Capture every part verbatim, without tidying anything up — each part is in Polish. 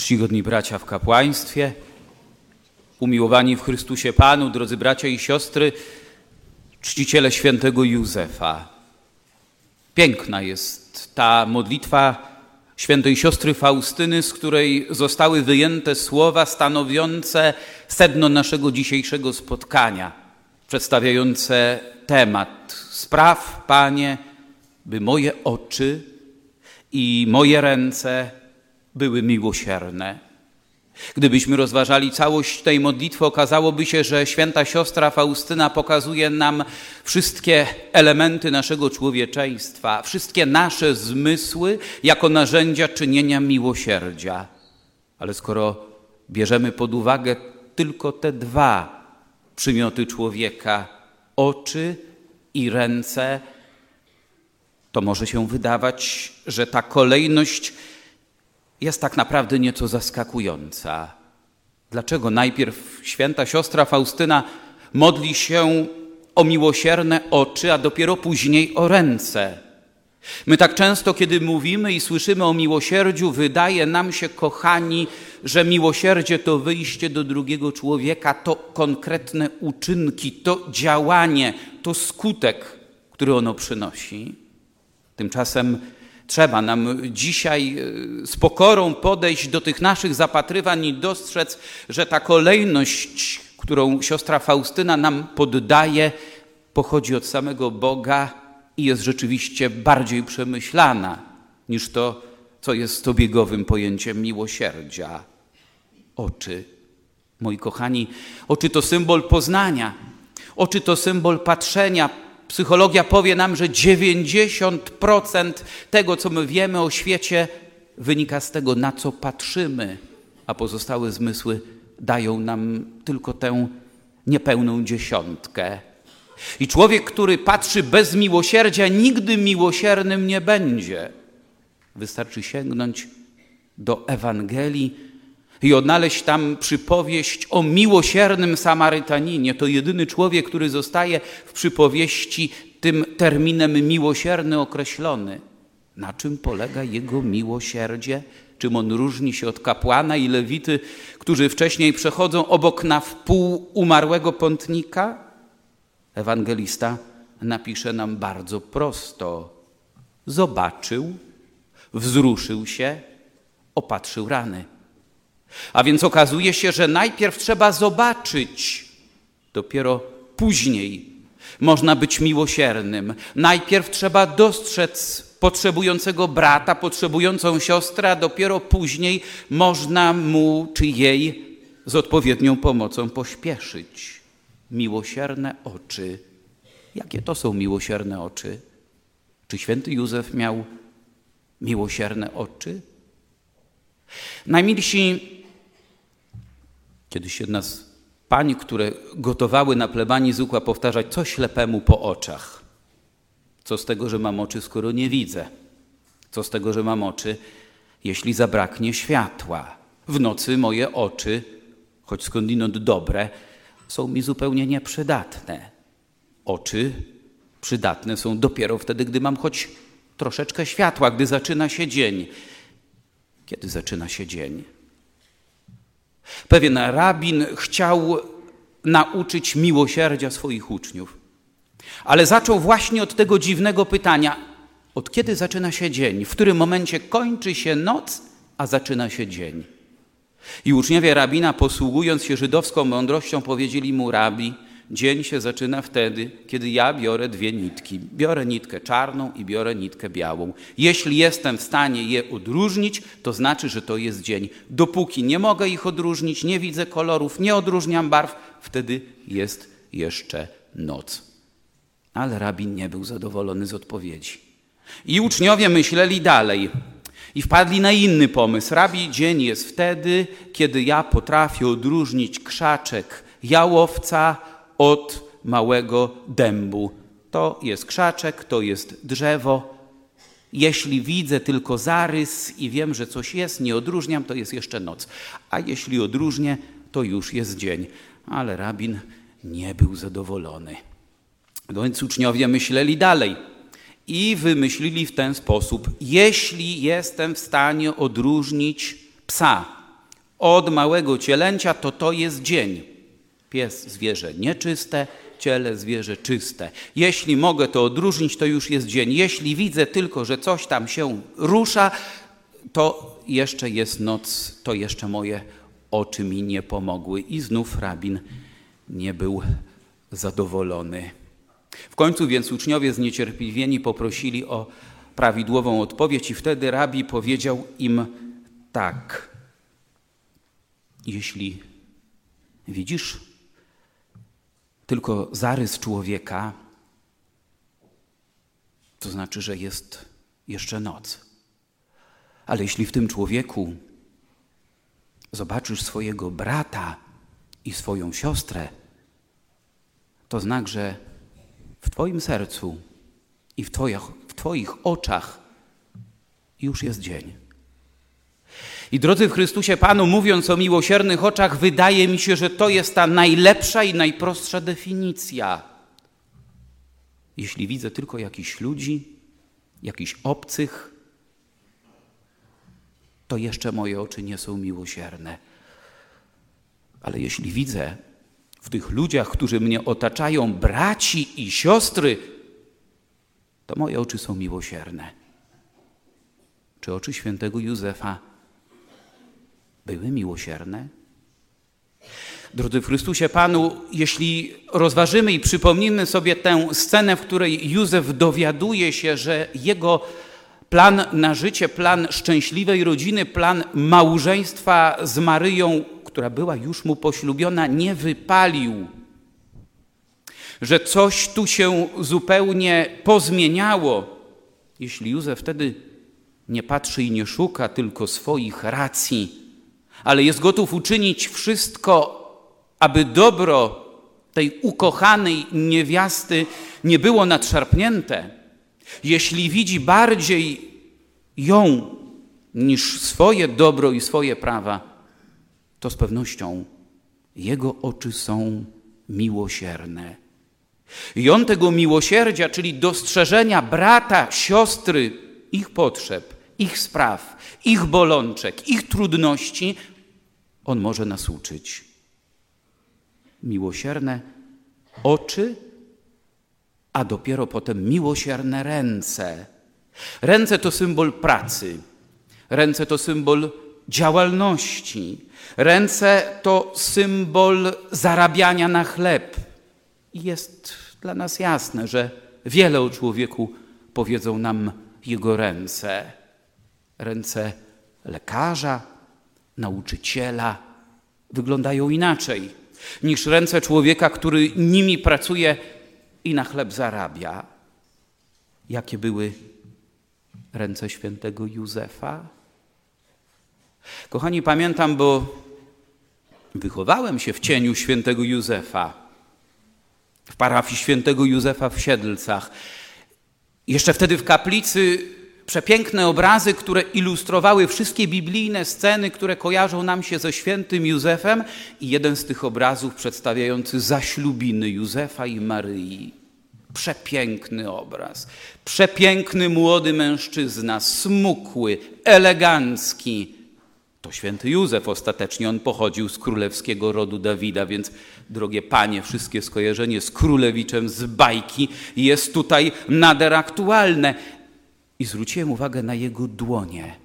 Czcigodni bracia w kapłaństwie, umiłowani w Chrystusie Panu, drodzy bracia i siostry, czciciele świętego Józefa. Piękna jest ta modlitwa świętej siostry Faustyny, z której zostały wyjęte słowa stanowiące sedno naszego dzisiejszego spotkania, przedstawiające temat: spraw, Panie, by moje oczy i moje ręce były miłosierne. Gdybyśmy rozważali całość tej modlitwy, okazałoby się, że święta siostra Faustyna pokazuje nam wszystkie elementy naszego człowieczeństwa, wszystkie nasze zmysły jako narzędzia czynienia miłosierdzia. Ale skoro bierzemy pod uwagę tylko te dwa przymioty człowieka, oczy i ręce, to może się wydawać, że ta kolejność jest tak naprawdę nieco zaskakująca. Dlaczego najpierw święta siostra Faustyna modli się o miłosierne oczy, a dopiero później o ręce? My tak często, kiedy mówimy i słyszymy o miłosierdziu, wydaje nam się, kochani, że miłosierdzie to wyjście do drugiego człowieka, to konkretne uczynki, to działanie, to skutek, który ono przynosi. Tymczasem trzeba nam dzisiaj z pokorą podejść do tych naszych zapatrywań i dostrzec, że ta kolejność, którą siostra Faustyna nam poddaje, pochodzi od samego Boga i jest rzeczywiście bardziej przemyślana niż to, co jest obiegowym pojęciem miłosierdzia. Oczy, moi kochani, oczy to symbol poznania, oczy to symbol patrzenia. Psychologia powie nam, że dziewięćdziesiąt procent tego, co my wiemy o świecie, wynika z tego, na co patrzymy, a pozostałe zmysły dają nam tylko tę niepełną dziesiątkę. I człowiek, który patrzy bez miłosierdzia, nigdy miłosiernym nie będzie. Wystarczy sięgnąć do Ewangelii i odnaleźć tam przypowieść o miłosiernym Samarytaninie. To jedyny człowiek, który zostaje w przypowieści tym terminem miłosierny określony. Na czym polega jego miłosierdzie? Czym on różni się od kapłana i lewity, którzy wcześniej przechodzą obok na wpół umarłego pątnika? Ewangelista napisze nam bardzo prosto. Zobaczył, wzruszył się, opatrzył rany. A więc okazuje się, że najpierw trzeba zobaczyć, dopiero później można być miłosiernym. Najpierw trzeba dostrzec potrzebującego brata, potrzebującą siostrę, a dopiero później można mu czy jej z odpowiednią pomocą pośpieszyć. Miłosierne oczy. Jakie to są miłosierne oczy? Czy święty Józef miał miłosierne oczy? Najmilsi, kiedyś jedna z pań, które gotowały na plebanii, zwykła powtarzać: co ślepemu po oczach? Co z tego, że mam oczy, skoro nie widzę? Co z tego, że mam oczy, jeśli zabraknie światła? W nocy moje oczy, choć skądinąd dobre, są mi zupełnie nieprzydatne. Oczy przydatne są dopiero wtedy, gdy mam choć troszeczkę światła, gdy zaczyna się dzień. Kiedy zaczyna się dzień? Pewien rabin chciał nauczyć miłosierdzia swoich uczniów, ale zaczął właśnie od tego dziwnego pytania: od kiedy zaczyna się dzień? W którym momencie kończy się noc, a zaczyna się dzień? I uczniowie rabina, posługując się żydowską mądrością, powiedzieli mu: Rabi, dzień się zaczyna wtedy, kiedy ja biorę dwie nitki. Biorę nitkę czarną i biorę nitkę białą. Jeśli jestem w stanie je odróżnić, to znaczy, że to jest dzień. Dopóki nie mogę ich odróżnić, nie widzę kolorów, nie odróżniam barw, wtedy jest jeszcze noc. Ale rabin nie był zadowolony z odpowiedzi. I uczniowie myśleli dalej i wpadli na inny pomysł. Rabi, dzień jest wtedy, kiedy ja potrafię odróżnić krzaczek jałowca od małego dębu. To jest krzaczek, to jest drzewo. Jeśli widzę tylko zarys i wiem, że coś jest, nie odróżniam, to jest jeszcze noc. A jeśli odróżnię, to już jest dzień. Ale rabin nie był zadowolony. No więc uczniowie myśleli dalej i wymyślili w ten sposób: jeśli jestem w stanie odróżnić psa od małego cielęcia, to to jest dzień. Pies, zwierzę nieczyste, ciele, zwierzę czyste. Jeśli mogę to odróżnić, to już jest dzień. Jeśli widzę tylko, że coś tam się rusza, to jeszcze jest noc, to jeszcze moje oczy mi nie pomogły. I znów rabin nie był zadowolony. W końcu więc uczniowie zniecierpliwieni poprosili o prawidłową odpowiedź i wtedy rabi powiedział im tak. Jeśli widzisz tylko zarys człowieka, to znaczy, że jest jeszcze noc. Ale jeśli w tym człowieku zobaczysz swojego brata i swoją siostrę, to znak, że w twoim sercu i w twoich, w twoich oczach już jest dzień. I drodzy w Chrystusie Panu, mówiąc o miłosiernych oczach, wydaje mi się, że to jest ta najlepsza i najprostsza definicja. Jeśli widzę tylko jakichś ludzi, jakichś obcych, to jeszcze moje oczy nie są miłosierne. Ale jeśli widzę w tych ludziach, którzy mnie otaczają, braci i siostry, to moje oczy są miłosierne. Czy oczy świętego Józefa były miłosierne? Drodzy w Chrystusie Panu, jeśli rozważymy i przypomnimy sobie tę scenę, w której Józef dowiaduje się, że jego plan na życie, plan szczęśliwej rodziny, plan małżeństwa z Maryją, która była już mu poślubiona, nie wypalił, że coś tu się zupełnie pozmieniało. Jeśli Józef wtedy nie patrzy i nie szuka tylko swoich racji, ale jest gotów uczynić wszystko, aby dobro tej ukochanej niewiasty nie było nadszarpnięte, jeśli widzi bardziej ją niż swoje dobro i swoje prawa, to z pewnością jego oczy są miłosierne. I on tego miłosierdzia, czyli dostrzeżenia brata, siostry, ich potrzeb, ich spraw, ich bolączek, ich trudności, on może nas uczyć. Miłosierne oczy, a dopiero potem miłosierne ręce. Ręce to symbol pracy, ręce to symbol działalności, ręce to symbol zarabiania na chleb. I jest dla nas jasne, że wiele o człowieku powiedzą nam jego ręce. Ręce lekarza, nauczyciela wyglądają inaczej niż ręce człowieka, który nimi pracuje i na chleb zarabia. Jakie były ręce świętego Józefa? Kochani, pamiętam, bo wychowałem się w cieniu świętego Józefa, w parafii świętego Józefa w Siedlcach. Jeszcze wtedy w kaplicy przepiękne obrazy, które ilustrowały wszystkie biblijne sceny, które kojarzą nam się ze świętym Józefem, i jeden z tych obrazów przedstawiający zaślubiny Józefa i Maryi. Przepiękny obraz. Przepiękny młody mężczyzna, smukły, elegancki. To święty Józef ostatecznie, on pochodził z królewskiego rodu Dawida, więc drogie panie, wszystkie skojarzenie z królewiczem z bajki jest tutaj nader aktualne. I zwróciłem uwagę na jego dłonie.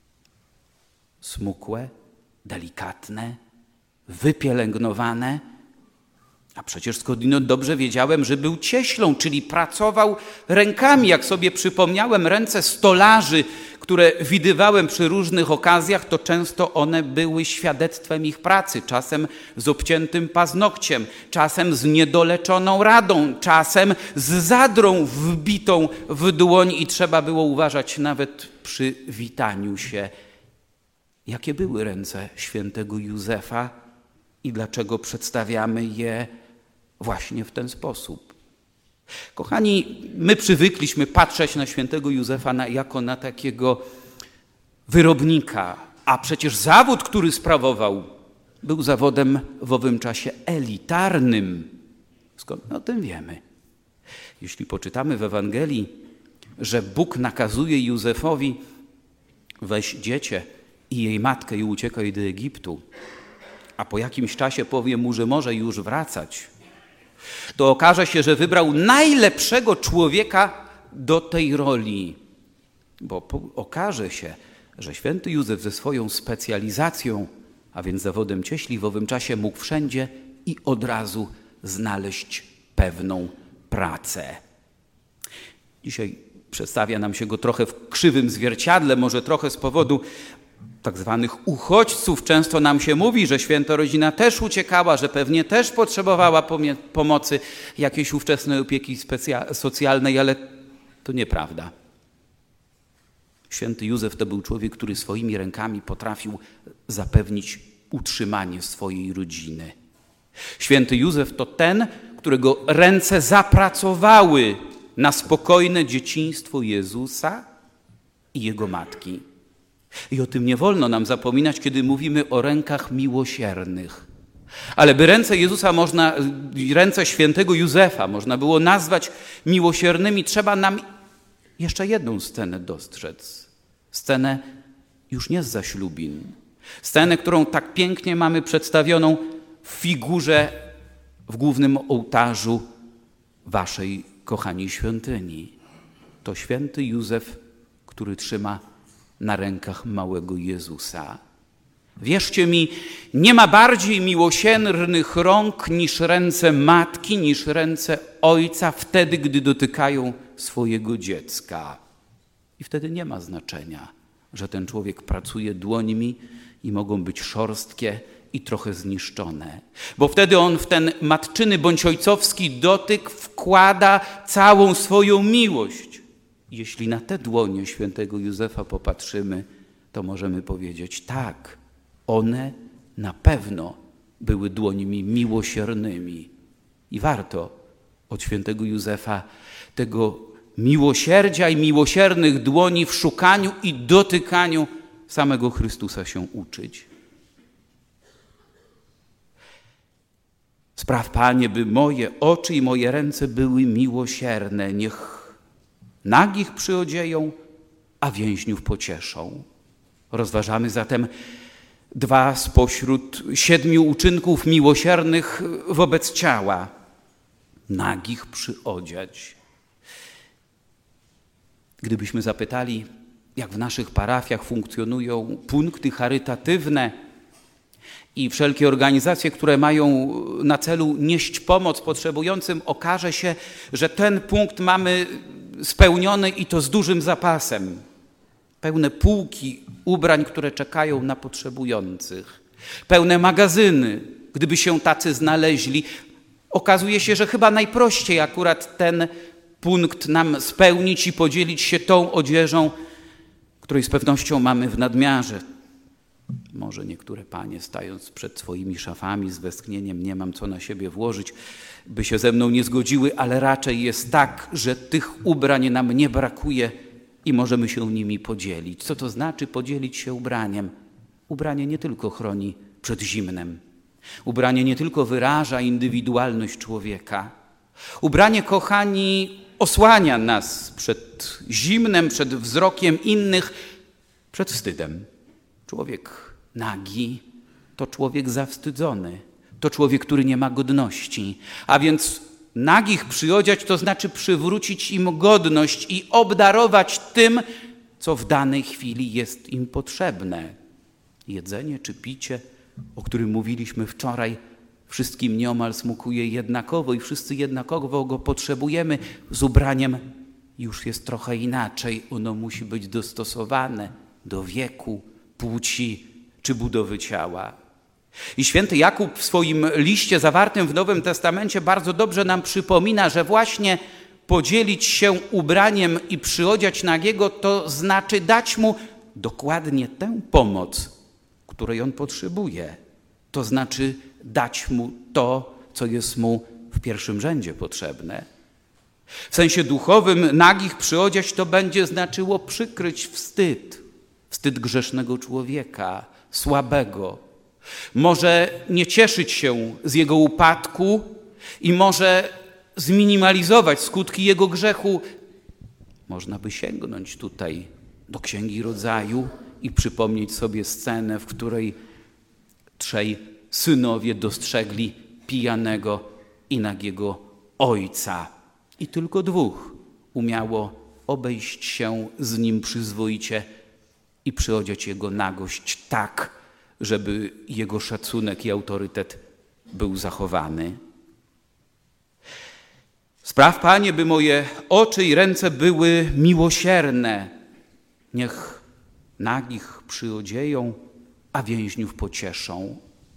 Smukłe, delikatne, wypielęgnowane. A przecież skądinąd dobrze wiedziałem, że był cieślą, czyli pracował rękami. Jak sobie przypomniałem ręce stolarzy, które widywałem przy różnych okazjach, to często one były świadectwem ich pracy. Czasem z obciętym paznokciem, czasem z niedoleczoną radą, czasem z zadrą wbitą w dłoń i trzeba było uważać nawet przy witaniu się. Jakie były ręce świętego Józefa i dlaczego przedstawiamy je właśnie w ten sposób? Kochani, my przywykliśmy patrzeć na świętego Józefa na, jako na takiego wyrobnika, a przecież zawód, który sprawował, był zawodem w owym czasie elitarnym. Skąd my o tym wiemy? Jeśli poczytamy w Ewangelii, że Bóg nakazuje Józefowi: weź dziecię i jej matkę i uciekaj do Egiptu, a po jakimś czasie powie mu, że może już wracać, to okaże się, że wybrał najlepszego człowieka do tej roli. Bo okaże się, że święty Józef ze swoją specjalizacją, a więc zawodem cieśli, w owym czasie mógł wszędzie i od razu znaleźć pewną pracę. Dzisiaj przedstawia nam się go trochę w krzywym zwierciadle, może trochę z powodu tak zwanych uchodźców. Często nam się mówi, że święta rodzina też uciekała, że pewnie też potrzebowała pomocy jakiejś ówczesnej opieki socjalnej, ale to nieprawda. Święty Józef to był człowiek, który swoimi rękami potrafił zapewnić utrzymanie swojej rodziny. Święty Józef to ten, którego ręce zapracowały na spokojne dzieciństwo Jezusa i Jego matki. I o tym nie wolno nam zapominać, kiedy mówimy o rękach miłosiernych. Ale by ręce Jezusa można, ręce świętego Józefa można było nazwać miłosiernymi, trzeba nam jeszcze jedną scenę dostrzec. Scenę już nie z zaślubin. Scenę, którą tak pięknie mamy przedstawioną w figurze w głównym ołtarzu waszej, kochani, świątyni. To święty Józef, który trzyma na rękach małego Jezusa. Wierzcie mi, nie ma bardziej miłosiernych rąk niż ręce matki, niż ręce ojca wtedy, gdy dotykają swojego dziecka. I wtedy nie ma znaczenia, że ten człowiek pracuje dłońmi i mogą być szorstkie i trochę zniszczone. Bo wtedy on w ten matczyny bądź ojcowski dotyk wkłada całą swoją miłość. Jeśli na te dłonie świętego Józefa popatrzymy, to możemy powiedzieć tak, one na pewno były dłońmi miłosiernymi. I warto od świętego Józefa tego miłosierdzia i miłosiernych dłoni w szukaniu i dotykaniu samego Chrystusa się uczyć. Spraw, Panie, by moje oczy i moje ręce były miłosierne. Niech nagich przyodzieją, a więźniów pocieszą. Rozważamy zatem dwa spośród siedmiu uczynków miłosiernych wobec ciała. Nagich przyodziać. Gdybyśmy zapytali, jak w naszych parafiach funkcjonują punkty charytatywne i wszelkie organizacje, które mają na celu nieść pomoc potrzebującym, okaże się, że ten punkt mamy spełniony i to z dużym zapasem. Pełne półki ubrań, które czekają na potrzebujących. Pełne magazyny, gdyby się tacy znaleźli. Okazuje się, że chyba najprościej akurat ten punkt nam spełnić i podzielić się tą odzieżą, której z pewnością mamy w nadmiarze. Może niektóre panie, stając przed swoimi szafami z westchnieniem, nie mam co na siebie włożyć, by się ze mną nie zgodziły, ale raczej jest tak, że tych ubrań nam nie brakuje i możemy się nimi podzielić. Co to znaczy podzielić się ubraniem? Ubranie nie tylko chroni przed zimnem. Ubranie nie tylko wyraża indywidualność człowieka. Ubranie, kochani, osłania nas przed zimnem, przed wzrokiem innych, przed wstydem. Człowiek nagi to człowiek zawstydzony, to człowiek, który nie ma godności. A więc nagich przyodziać to znaczy przywrócić im godność i obdarować tym, co w danej chwili jest im potrzebne. Jedzenie czy picie, o którym mówiliśmy wczoraj, wszystkim nieomal smakuje jednakowo i wszyscy jednakowo go potrzebujemy. Z ubraniem już jest trochę inaczej. Ono musi być dostosowane do wieku, płci czy budowy ciała. I święty Jakub w swoim liście zawartym w Nowym Testamencie bardzo dobrze nam przypomina, że właśnie podzielić się ubraniem i przyodziać nagiego to znaczy dać mu dokładnie tę pomoc, której on potrzebuje. To znaczy dać mu to, co jest mu w pierwszym rzędzie potrzebne. W sensie duchowym nagich przyodziać to będzie znaczyło przykryć wstyd. Wstyd grzesznego człowieka, słabego. Może nie cieszyć się z jego upadku i może zminimalizować skutki jego grzechu. Można by sięgnąć tutaj do Księgi Rodzaju i przypomnieć sobie scenę, w której trzej synowie dostrzegli pijanego i nagiego ojca. I tylko dwóch umiało obejść się z nim przyzwoicie i przyodziać jego nagość tak, żeby jego szacunek i autorytet był zachowany. Spraw, Panie, by moje oczy i ręce były miłosierne. Niech nagich przyodzieją, a więźniów pocieszą.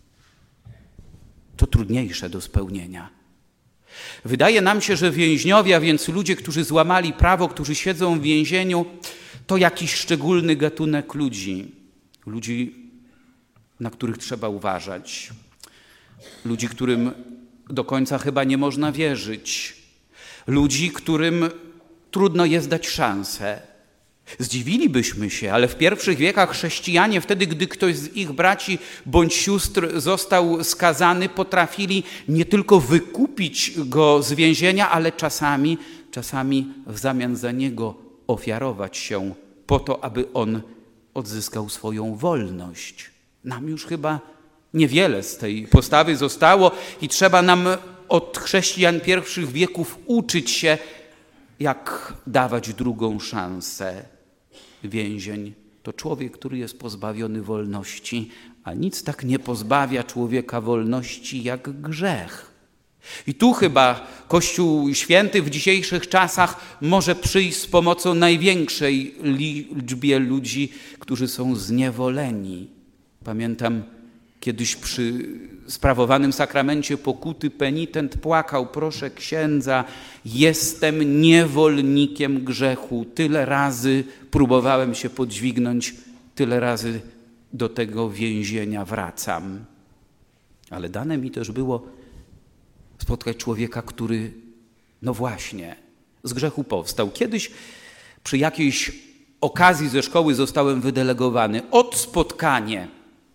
To trudniejsze do spełnienia. Wydaje nam się, że więźniowie, a więc ludzie, którzy złamali prawo, którzy siedzą w więzieniu, to jakiś szczególny gatunek ludzi. Ludzi, na których trzeba uważać. Ludzi, którym do końca chyba nie można wierzyć. Ludzi, którym trudno jest dać szansę. Zdziwilibyśmy się, ale w pierwszych wiekach chrześcijanie, wtedy gdy ktoś z ich braci bądź sióstr został skazany, potrafili nie tylko wykupić go z więzienia, ale czasami, czasami w zamian za niego ofiarować się po to, aby on odzyskał swoją wolność. Nam już chyba niewiele z tej postawy zostało i trzeba nam od chrześcijan pierwszych wieków uczyć się, jak dawać drugą szansę. Więzień to człowiek, który jest pozbawiony wolności, a nic tak nie pozbawia człowieka wolności jak grzech. I tu chyba Kościół Święty w dzisiejszych czasach może przyjść z pomocą największej liczbie ludzi, którzy są zniewoleni. Pamiętam, kiedyś przy sprawowanym sakramencie pokuty penitent płakał: proszę księdza, jestem niewolnikiem grzechu. Tyle razy próbowałem się podźwignąć, tyle razy do tego więzienia wracam. Ale dane mi też było spotkać człowieka, który, no właśnie, z grzechu powstał. Kiedyś przy jakiejś okazji ze szkoły zostałem wydelegowany od spotkania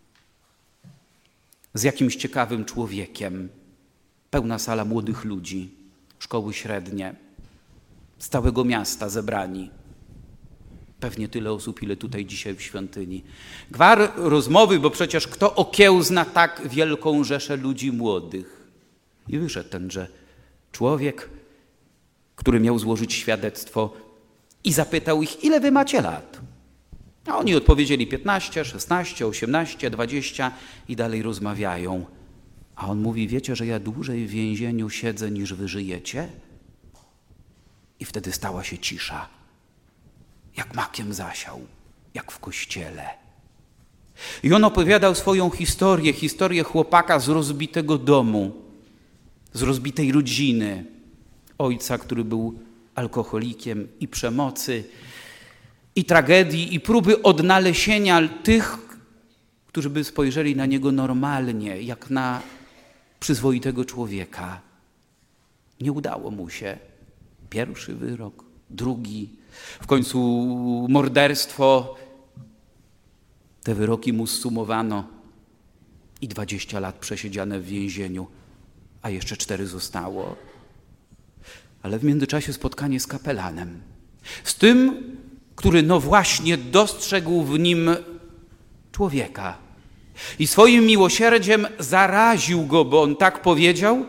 z jakimś ciekawym człowiekiem. Pełna sala młodych ludzi, szkoły średnie, z całego miasta zebrani. Pewnie tyle osób, ile tutaj dzisiaj w świątyni. Gwar rozmowy, bo przecież kto okiełzna tak wielką rzeszę ludzi młodych. I wyszedł tenże człowiek, który miał złożyć świadectwo i zapytał ich, ile wy macie lat? A oni odpowiedzieli piętnaście, szesnaście, osiemnaście, dwadzieścia i dalej rozmawiają. A on mówi, wiecie, że ja dłużej w więzieniu siedzę niż wy żyjecie? I wtedy stała się cisza. Jak makiem zasiał, jak w kościele. I on opowiadał swoją historię, historię chłopaka z rozbitego domu, z rozbitej rodziny. Ojca, który był alkoholikiem i przemocy, i tragedii, i próby odnalezienia tych, którzy by spojrzeli na niego normalnie, jak na przyzwoitego człowieka. Nie udało mu się. Pierwszy wyrok, drugi, w końcu morderstwo. Te wyroki mu zsumowano i dwadzieścia lat przesiedziane w więzieniu, a jeszcze cztery zostało. Ale w międzyczasie spotkanie z kapelanem. Z tym, który no właśnie dostrzegł w nim człowieka. I swoim miłosierdziem zaraził go, bo on tak powiedział.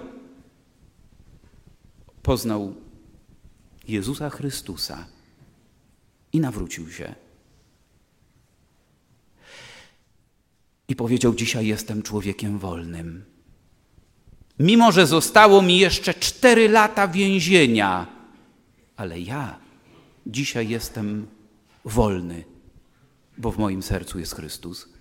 Poznał Jezusa Chrystusa i nawrócił się. I powiedział, dzisiaj jestem człowiekiem wolnym. Mimo że zostało mi jeszcze cztery lata więzienia, ale ja dzisiaj jestem wolny, bo w moim sercu jest Chrystus.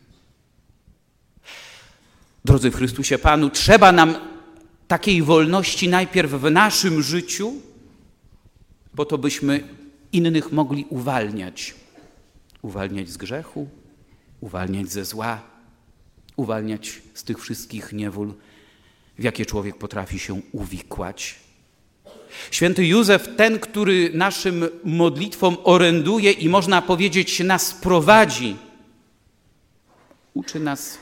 Drodzy w Chrystusie Panu, trzeba nam takiej wolności najpierw w naszym życiu, po to byśmy innych mogli uwalniać. Uwalniać z grzechu, uwalniać ze zła, uwalniać z tych wszystkich niewól, w jakie człowiek potrafi się uwikłać. Święty Józef, ten, który naszym modlitwom oręduje i można powiedzieć nas prowadzi, uczy nas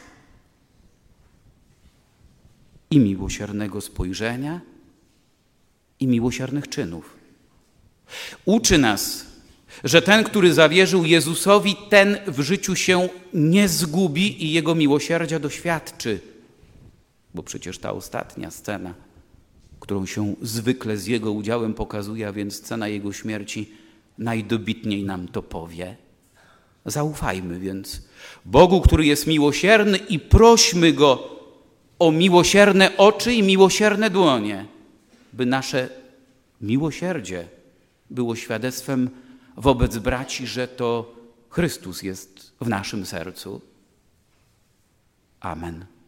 i miłosiernego spojrzenia, i miłosiernych czynów. Uczy nas, że ten, który zawierzył Jezusowi, ten w życiu się nie zgubi i Jego miłosierdzia doświadczy. Bo przecież ta ostatnia scena, którą się zwykle z Jego udziałem pokazuje, a więc scena Jego śmierci, najdobitniej nam to powie. Zaufajmy więc Bogu, który jest miłosierny, i prośmy Go o miłosierne oczy i miłosierne dłonie, by nasze miłosierdzie było świadectwem wobec braci, że to Chrystus jest w naszym sercu. Amen.